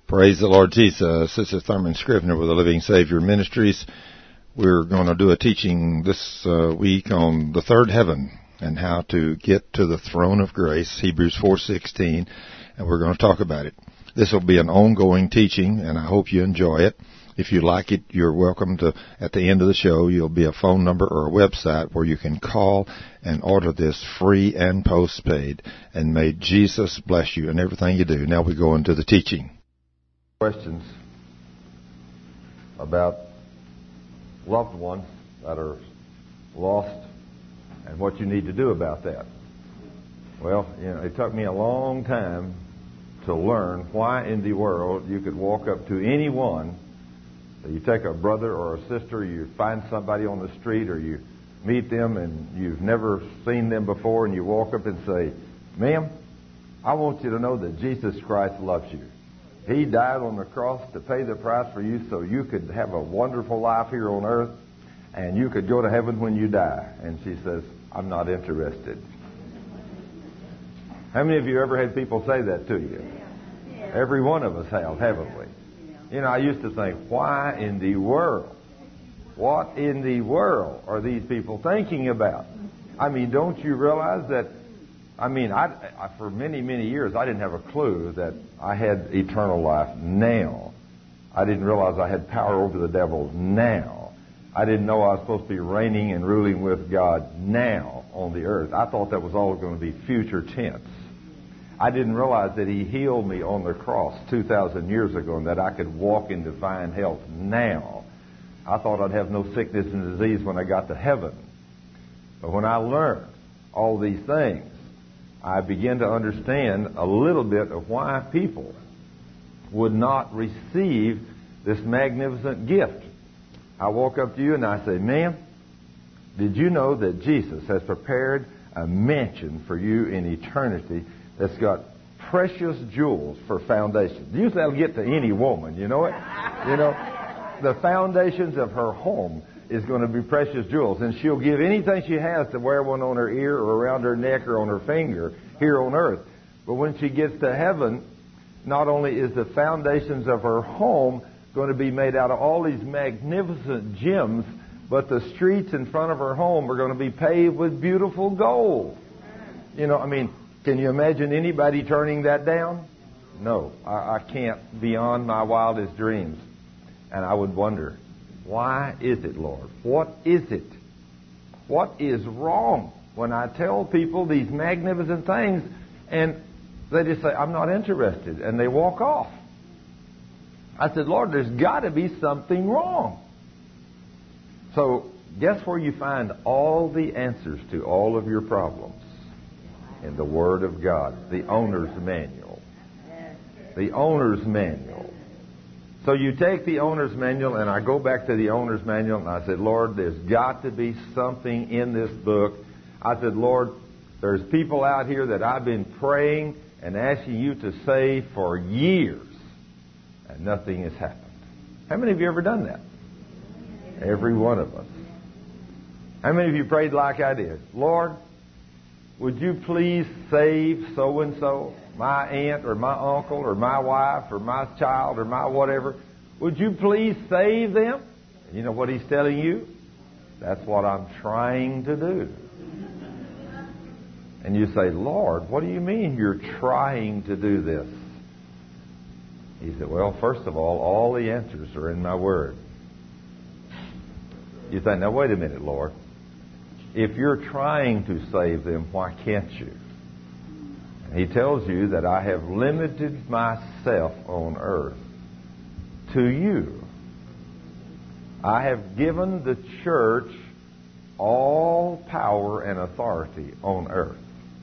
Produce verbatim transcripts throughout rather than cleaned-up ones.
Praise the Lord Jesus. This is Thurman Scrivener with the Living Savior Ministries. We're going to do a teaching this uh, week on the third heaven and how to get to the throne of grace, Hebrews four sixteen, and we're going to talk about it. This will be an ongoing teaching, and I hope you enjoy it. If you like it, you're welcome to, at the end of the show, you'll be a phone number or a website where you can call and order this free and postpaid. And may Jesus bless you in everything you do. Now we go into the teaching. Questions about loved ones that are lost and what you need to do about that. Well, you know, it took me a long time to learn why in the world you could walk up to anyone. You take a brother or a sister, you find somebody on the street, or you meet them and you've never seen them before, and you walk up and say, "Ma'am, I want you to know that Jesus Christ loves you. He died on the cross to pay the price for you so you could have a wonderful life here on earth and you could go to heaven when you die." And she says, "I'm not interested." How many of you ever had people say that to you? Yeah. Every one of us have, haven't we? Yeah. You know, I used to think, why in the world? What in the world are these people thinking about? I mean, don't you realize that I mean, I, I, for many, many years, I didn't have a clue that I had eternal life now. I didn't realize I had power over the devil now. I didn't know I was supposed to be reigning and ruling with God now on the earth. I thought that was all going to be future tense. I didn't realize that He healed me on the cross two thousand years ago and that I could walk in divine health now. I thought I'd have no sickness and disease when I got to heaven. But when I learned all these things, I began to understand a little bit of why people would not receive this magnificent gift. I walk up to you and I say, "Ma'am, did you know that Jesus has prepared a mansion for you in eternity that's got precious jewels for foundations?" Usually that'll get to any woman, you know it? You know, the foundations of her home is going to be precious jewels, and she'll give anything she has to wear one on her ear or around her neck or on her finger here on earth. But when she gets to heaven, not only is the foundations of her home going to be made out of all these magnificent gems, but the streets in front of her home are going to be paved with beautiful gold. You know, I mean, can you imagine anybody turning that down? No, I, I can't, beyond my wildest dreams. And I would wonder, why is it, Lord? What is it? What is wrong when I tell people these magnificent things and they just say, "I'm not interested," and they walk off? I said, "Lord, there's got to be something wrong." So guess where you find all the answers to all of your problems? In the Word of God, the owner's manual. The owner's manual. So you take the owner's manual, and I go back to the owner's manual, and I said, "Lord, there's got to be something in this book." I said, "Lord, there's people out here that I've been praying and asking you to save for years, and nothing has happened." How many of you ever done that? Every one of us. How many of you prayed like I did? "Lord, would you please save so-and-so, my aunt or my uncle or my wife or my child or my whatever? Would you please save them?" And you know what He's telling you? That's what I'm trying to do. And you say, "Lord, what do you mean you're trying to do this?" He said, "Well, first of all, all the answers are in my Word." You think, "Now wait a minute, Lord. If you're trying to save them, why can't you?" And He tells you that I have limited myself on earth to you. I have given the church all power and authority on earth.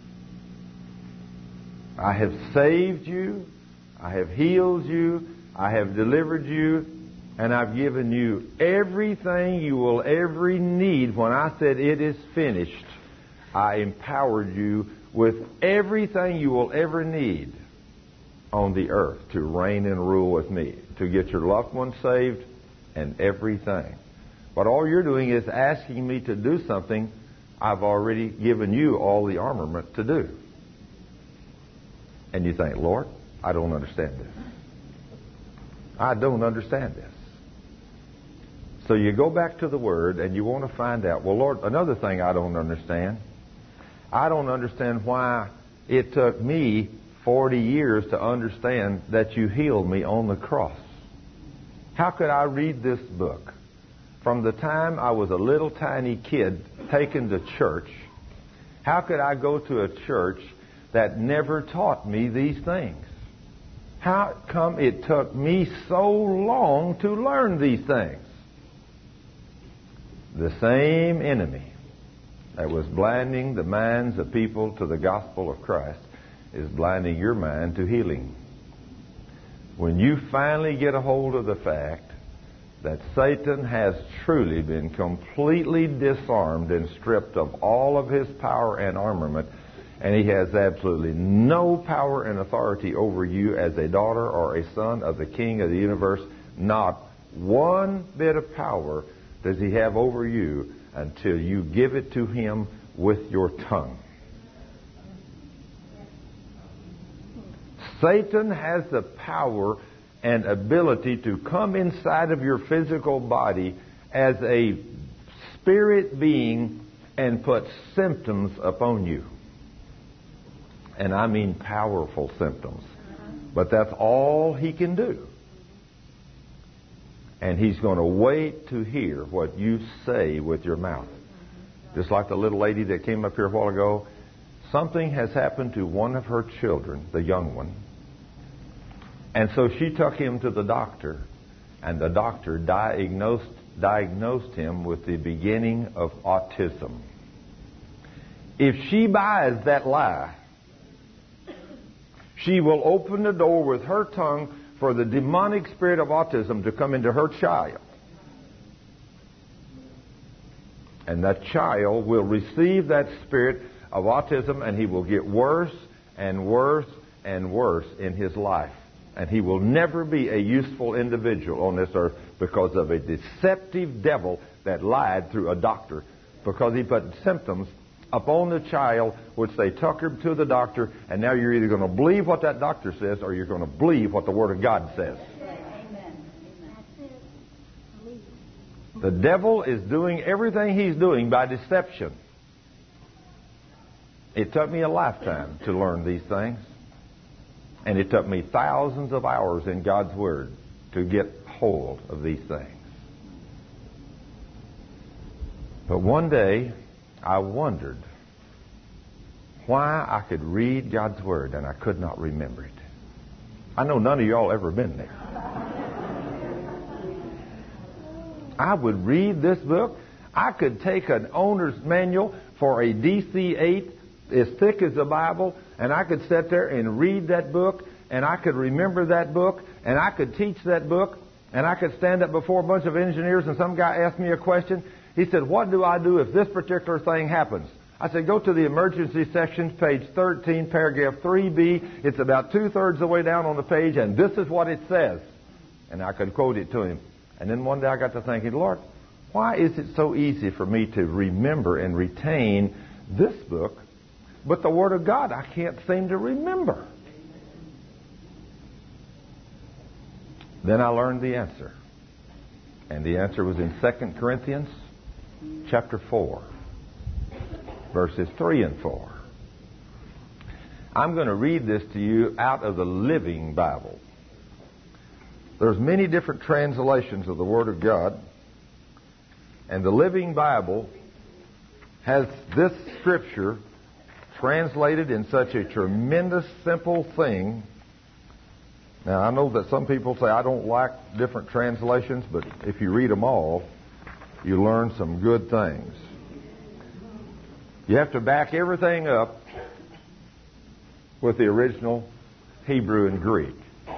I have saved you. I have healed you. I have delivered you. And I've given you everything you will ever need. When I said it is finished, I empowered you with everything you will ever need on the earth to reign and rule with me, to get your loved ones saved and everything. But all you're doing is asking me to do something I've already given you all the armament to do. And you think, "Lord, I don't understand this." I don't understand this. So you go back to the Word and you want to find out, well, Lord, another thing I don't understand. I don't understand why it took me forty years to understand that you healed me on the cross. How could I read this book from the time I was a little tiny kid taken to church? How could I go to a church that never taught me these things? How come it took me so long to learn these things? The same enemy that was blinding the minds of people to the gospel of Christ is blinding your mind to healing. When you finally get a hold of the fact that Satan has truly been completely disarmed and stripped of all of his power and armament, and he has absolutely no power and authority over you as a daughter or a son of the King of the universe, not one bit of power does he have over you until you give it to him with your tongue. Satan has the power and ability to come inside of your physical body as a spirit being and put symptoms upon you. And I mean powerful symptoms. But that's all he can do. And he's going to wait to hear what you say with your mouth. Just like the little lady that came up here a while ago. Something has happened to one of her children, the young one. And so she took him to the doctor. And the doctor diagnosed, diagnosed him with the beginning of autism. If she buys that lie, she will open the door with her tongue for the demonic spirit of autism to come into her child. And that child will receive that spirit of autism, and he will get worse and worse and worse in his life. And he will never be a useful individual on this earth because of a deceptive devil that lied through a doctor, because he put symptoms upon the child, which they took her to the doctor, and now you're either going to believe what that doctor says or you're going to believe what the Word of God says. The devil is doing everything he's doing by deception. It took me a lifetime to learn these things, and it took me thousands of hours in God's Word to get hold of these things. But one day, I wondered why I could read God's Word and I could not remember it. I know none of y'all ever been there. I would read this book. I could take an owner's manual for a D C eight as thick as the Bible, and I could sit there and read that book, and I could remember that book, and I could teach that book, and I could stand up before a bunch of engineers, and some guy asked me a question. He said, what do I do if this particular thing happens? I said, go to the emergency section, page thirteen, paragraph three B. It's about two-thirds of the way down on the page, and this is what it says. And I could quote it to him. And then one day I got to thinking, Lord, why is it so easy for me to remember and retain this book, but the Word of God I can't seem to remember? Then I learned the answer. And the answer was in Second Corinthians chapter four, verses three and four. I'm going to read this to you out of the Living Bible. There's many different translations of the Word of God, and the Living Bible has this scripture translated in such a tremendous, simple thing. Now, I know that some people say, I don't like different translations, but if you read them all, you learn some good things. You have to back everything up with the original Hebrew and Greek.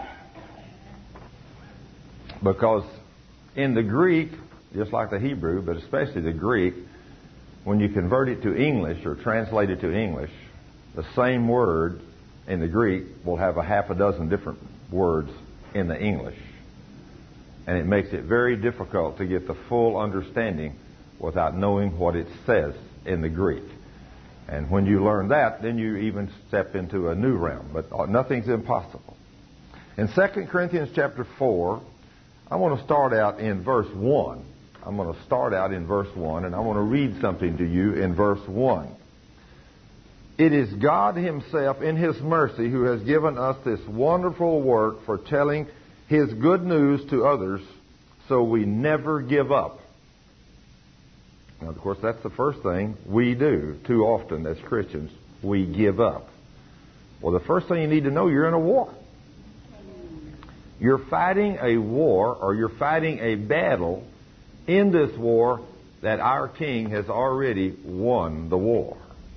Because in the Greek, just like the Hebrew, but especially the Greek, when you convert it to English or translate it to English, the same word in the Greek will have a half a dozen different words in the English. And it makes it very difficult to get the full understanding without knowing what it says in the Greek. And when you learn that, then you even step into a new realm. But nothing's impossible. In Second Corinthians chapter four, I want to start out in verse one. I'm going to start out in verse one, and I want to read something to you in verse one. It is God Himself in His mercy who has given us this wonderful work for telling His good news to others, so we never give up. Now, of course, that's the first thing we do too often as Christians. We give up. Well, the first thing you need to know, you're in a war. You're fighting a war, or you're fighting a battle in this war that our King has already won the war.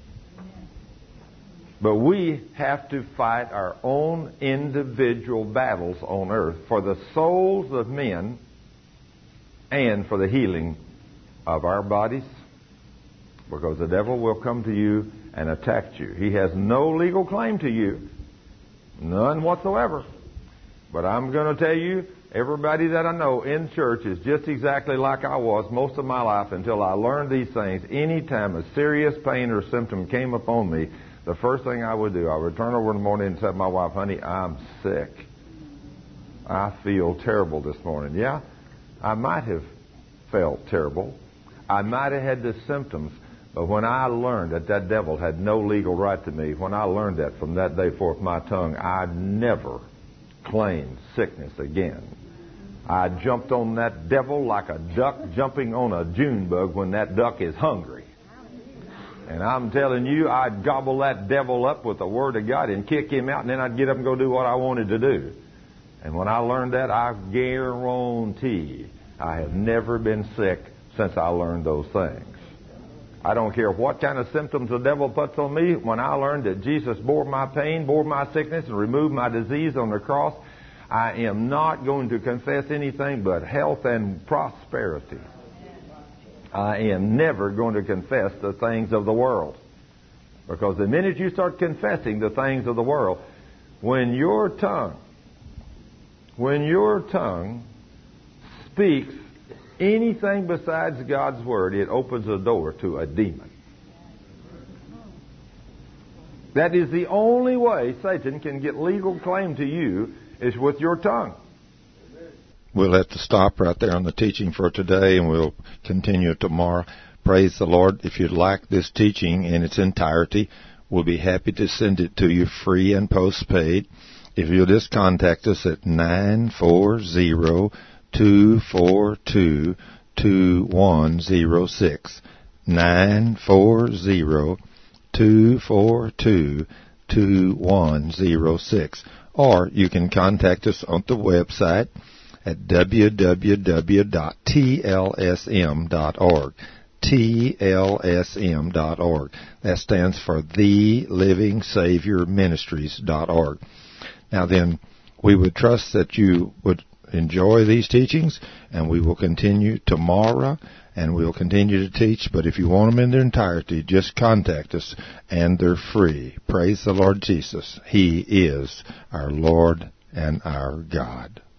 But we have to fight our own individual battles on earth for the souls of men and for the healing of our bodies, because the devil will come to you and attack you. He has no legal claim to you, none whatsoever. But I'm going to tell you, everybody that I know in church is just exactly like I was most of my life until I learned these things. Anytime a serious pain or symptom came upon me, the first thing I would do, I would turn over in the morning and say to my wife, honey, I'm sick. I feel terrible this morning. Yeah, I might have felt terrible. I might have had the symptoms. But when I learned that that devil had no legal right to me, when I learned that from that day forth, my tongue, I never claimed sickness again. I jumped on that devil like a duck jumping on a June bug when that duck is hungry. And I'm telling you, I'd gobble that devil up with the Word of God and kick him out, and then I'd get up and go do what I wanted to do. And when I learned that, I guarantee I have never been sick since I learned those things. I don't care what kind of symptoms the devil puts on me. When I learned that Jesus bore my pain, bore my sickness, and removed my disease on the cross, I am not going to confess anything but health and prosperity. I am never going to confess the things of the world. Because the minute you start confessing the things of the world, when your tongue, when your tongue speaks anything besides God's Word, it opens a door to a demon. That is the only way Satan can get legal claim to you, is with your tongue. We'll have to stop right there on the teaching for today, and we'll continue tomorrow. Praise the Lord. If you'd like this teaching in its entirety, we'll be happy to send it to you free and postpaid. If you'll just contact us at nine four zero, two four two, two one zero six. nine four zero, two four two, two one zero six. Or you can contact us on the website at w w w dot t l s m dot org. T L S M dot org. That stands for The Living Savior Ministries dot org. Now then, we would trust that you would enjoy these teachings, and we will continue tomorrow, and we'll continue to teach. But if you want them in their entirety, just contact us, and they're free. Praise the Lord Jesus. He is our Lord and our God.